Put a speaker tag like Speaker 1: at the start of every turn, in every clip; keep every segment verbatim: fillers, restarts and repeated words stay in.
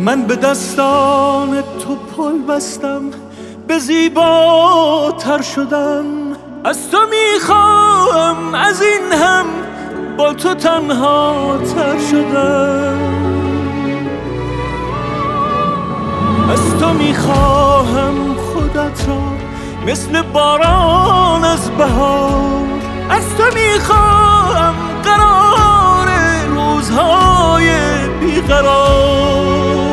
Speaker 1: من به دستان تو پل بستم، به زیباتر شدن. از تو میخواهم از این هم با تو تنها تر شدن. از تو میخواهم خودت را مثل باران از بهار. از تو میخواهم قرار روزهای بیقرار.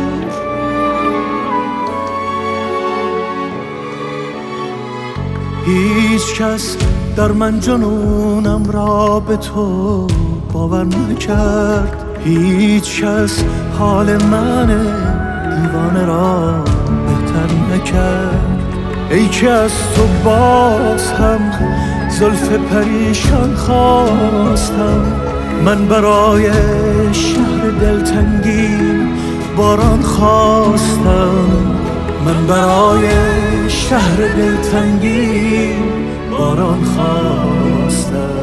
Speaker 1: هیچ کس در من جنونم را به تو باور نکرد. هیچ کس حال من دیوانه را بهتر نکرد. ای که از تو باز هم زلف پریشان خواستم. من برای شهر دلتنگی باران خواستم. من برای شهر دلتنگی باران خواستم.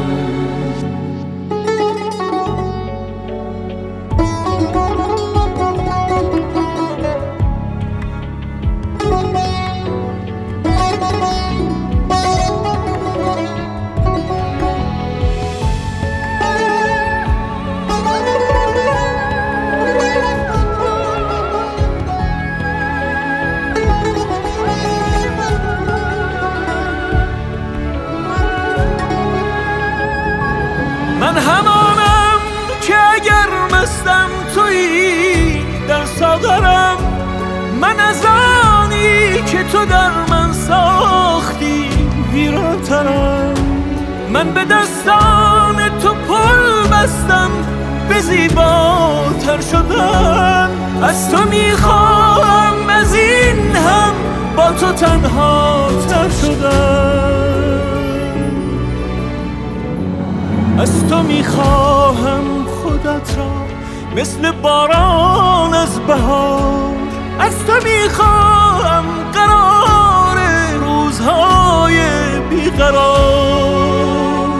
Speaker 1: من همانم که اگر مستم تویی در ساغرم. من از آنی که تو در من ساختی ویرانترم. من به دستان تو پل بستم، به زیباتر شدن. از تو میخواهم از این هم با تو تنها تر شدن. از تو میخواهم خودت را مثل باران از بهار. از تو میخواهم قرار روزهای بیقرار.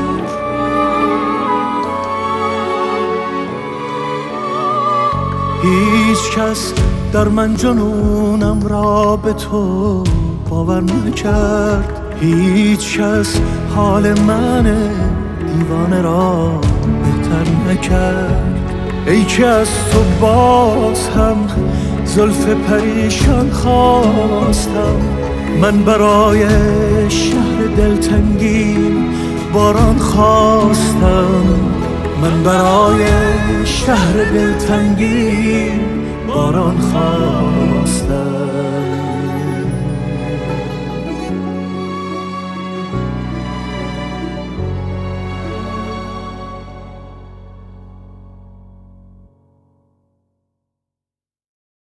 Speaker 1: هیچ کس در من جنونم را به تو باور نکرد. هیچ کس حال من دیوانه را بهتر نکرد. ای که از تو باز هم زلف پریشان خواستم. من برای شهر دلتنگی باران خواستم. من برای شهر دلتنگی باران خواستم.